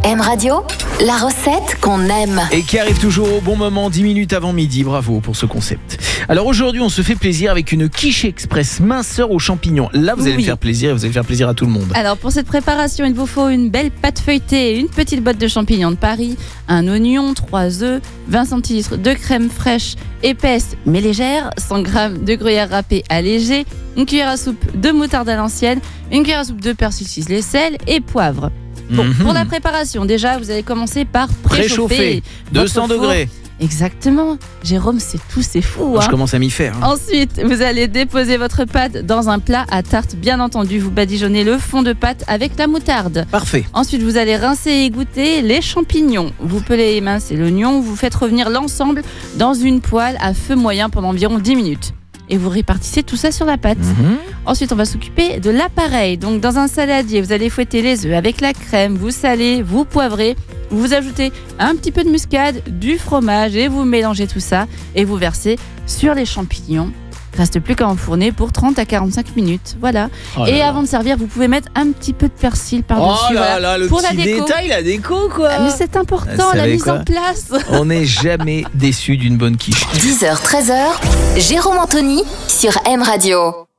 M Radio, la recette qu'on aime. Et qui arrive toujours au bon moment, 10 minutes avant midi. Bravo pour ce concept. Alors aujourd'hui, on se fait plaisir avec une quiche express minceur aux champignons. Là, vous allez me faire plaisir et vous allez faire plaisir à tout le monde. Alors pour cette préparation, il vous faut une belle pâte feuilletée, une petite botte de champignons de Paris, un oignon, 3 œufs, 20 centilitres de crème fraîche épaisse mais légère, 100 g de gruyère râpée allégée, une cuillère à soupe de moutarde à l'ancienne, une cuillère à soupe de persil ciselé, sel et poivre. Bon, pour la préparation, déjà, vous allez commencer par préchauffer 200 degrés. Exactement. Jérôme, c'est fou. Je commence à m'y faire. Ensuite, vous allez déposer votre pâte dans un plat à tarte, bien entendu. Vous badigeonnez le fond de pâte avec la moutarde. Parfait. Ensuite, vous allez rincer et égoutter les champignons. Vous pelez, émincez l'oignon. Vous faites revenir l'ensemble dans une poêle à feu moyen pendant environ 10 minutes. Et vous répartissez tout ça sur la pâte. Ensuite, on va s'occuper de l'appareil. Donc, dans un saladier, vous allez fouetter les œufs avec la crème, vous salez, vous poivrez, vous ajoutez un petit peu de muscade, du fromage et vous mélangez tout ça et vous versez sur les champignons. Reste plus qu'à enfourner pour 30 à 45 minutes. Voilà. Et avant de servir, vous pouvez mettre un petit peu de persil par-dessus. Oh là là, le pour petit la déco. détail, la déco quoi. Mais c'est important, la mise en place. On n'est jamais déçu d'une bonne quiche. 10h, 13h, Jérôme Anthony sur M Radio.